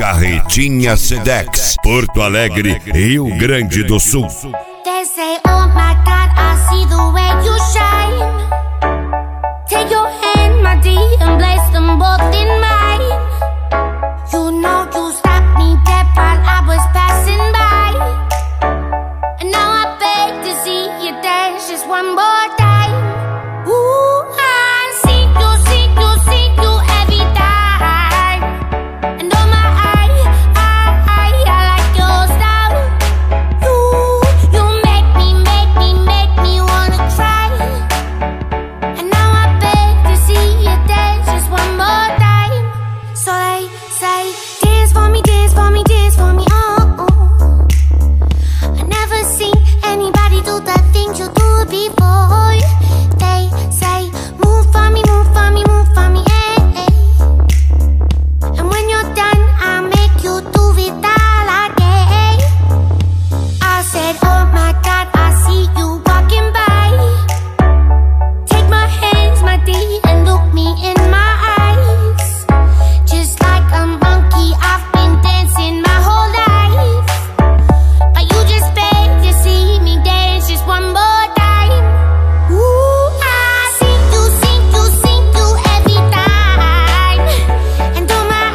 Carretinha Sedex, Porto Alegre, Rio Grande do Sul. They say, oh my God, I see the way you shine. Take your hand, my dear, and place them both in mine. You know you stopped me dead while I was passing by. And now I beg to see you dance just one more time. Ooh, I see you every time. And oh my, I like your style. You make me wanna try. And now I beg to see you dance just one more time. So they say, dance for me, oh, oh. I never seen anybody do the things you do before. They say, move for me, eh, eh. And when you're done, I'll make you do it all again. I said, oh my God, I see you walking by. Take my hands, my dear, and look me in my eyes. Just like a monkey, I've been dancing my whole life. But you just beg to see me dance just one more time. Ooh, I see you every time. And oh my,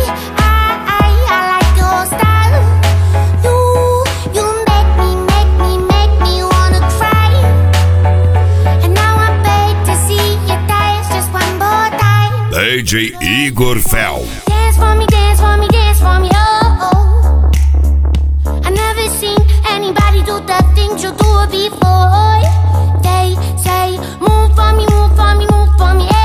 I like your style. You make me wanna cry. And now I beg to see you dance just one more time. DJ Igor Fel. Dance for me, oh, oh. I never seen anybody do the things you do before. They say, move for me, eh.